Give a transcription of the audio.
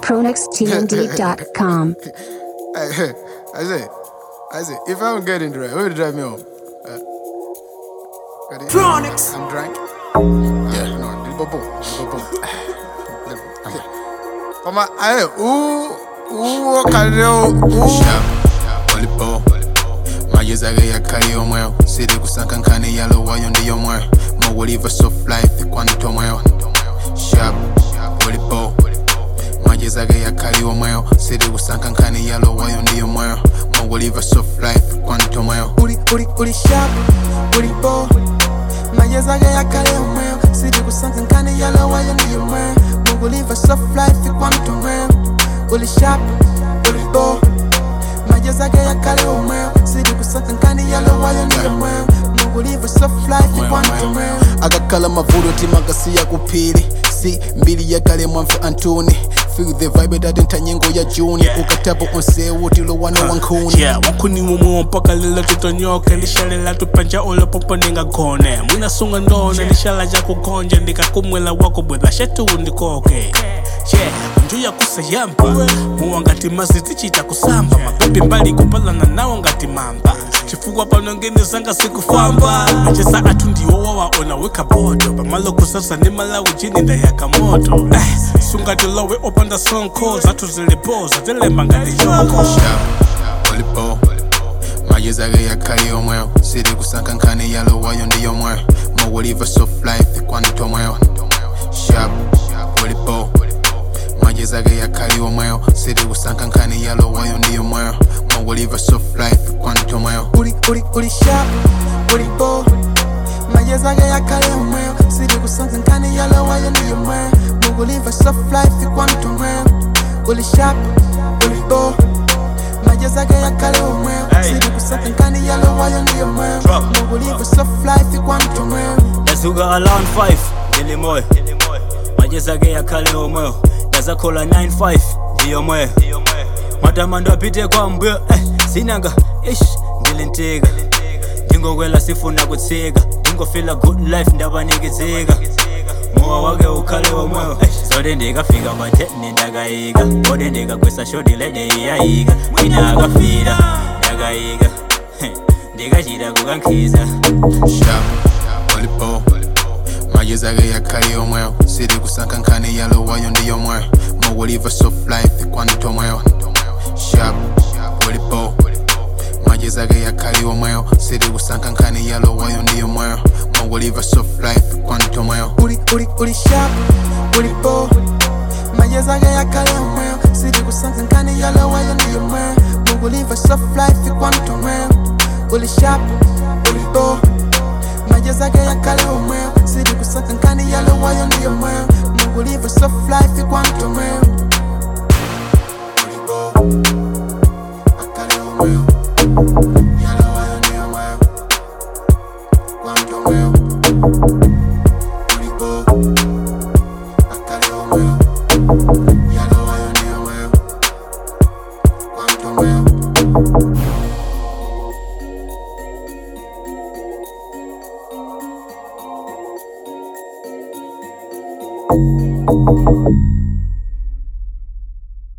PronexTMD.com. I say, if I don't get into it, who will drive me home? Pronix. I'm drunk. Yeah, no, boom. Mama, Volleyball. Mayezaga ya kali omweo. Siri kusankankani yalo wayo ndiyo mweo. Mo live soft life kwanto mweo. Sharp. Volleyball. Mayezaga ya kali omweo. Siri kusankankani yalo wayo ndiyo mweo. Mo live soft life kwanto mweo. Uri sharp. Volleyball. Mayezaga ya kali omweo. Siri kusankankani yalo wayo ndiyo mweo. Mo live soft life kwanto mweo. Uri sharp. Volleyball. Mayezaga ya kale omweo. Siri kusankankani yalo wayo ndiyo mweo. Mungu live soft life kwanto mweo. Agakala mavudo timagasi ya kupili. Si mbili ya kale mwamfe Antoni. Feel the vibe that ntanyengo ya Juni. Ukatabu onse wotilo wana wankuni. Yeah, wakuni mumu mpaka lila tutonyoke. Lishalela tupanja olo popo ninga gone. Mwina sunga ndone, lishala jako gonje. Ndika kumwela wako bwela shetu undikoke. Yeah, njuya kusayamba. Muwangati maziti chita kusamba. Makopi mbali kupalana nawo ngati mamba. Chifuwa panongene zanga sikufamba. Achesa atundiwo wawaona weka bodo. Bamalo kusasa ni mala ujini nda yaka moto. Sunga dilowe opanda sonko. Zatu zilipo, zatele mangani yoko. Volleyball. Mayezaga ya kali omweo. Siri kusankankani yalo wayo ndiyo mweo. Mo live soft life kwanto mweo. Sharp. Volleyball. Mayezaga ya kali omweo. Siri kusankankani yalo wayo ndiyo mweo. Mo live soft life kwanto mweo. Uri sharp. Volleyball. Mayezaga ya kale omweo. Siri kusankankani yalo wayo ndiyo mweo. Mungu live soft life kwanto mweo. Uri sharp. Volleyball. Mayezaga ya kale omweo. Siri kusankankani yalo wayo ndiyo mweo. Mungu live soft life kwanto mweo. Dazuga around 5 Dili moyo. Mayezaga ya kale omweo. Dazakola 9-5 ndiyo mweo. Matamando apite kwa mbwe. Sinanga ndili ntega. Dingo kwela sifuna kutsika. Dingo feel a good life ndabanikizika. Mowa wake ukale omweo. Zode ndikafika kwateni ndakayika. Kode ndikakwesa shoti lede iyayika. Mwina akafira ndakayika. Ndikachita kukankhiza. Sharp. Volleyball. Mayezaga ya kali omweo. Siri kusankankani yalo wayo ndiyo mweo. Mo live soft life kwanto mweo. Sharp. Volleyball. Mayezaga ya kali omweo. Siri kusankankani yalo wayo ndiyo mweo. Mo live soft life kwanto mweo. Uri sharp. Volleyball. Mayezaga ya kale omweo. Siri kusankankani yalo wayo ndiyo mweo. Mungu live soft life kwanto mweo. Uri sharp. Volleyball. Mayezaga ya kale omweo. Siri kusankankani yalo wayo ndiyo mweo. Mungu live soft life kwanto mweo. Akale omweo. Yalo wayo ndiyo mweo. Kwanto mweo. Akale omweo. Yalo wayo ndiyo mweo. Kwanto mweo. Thank you.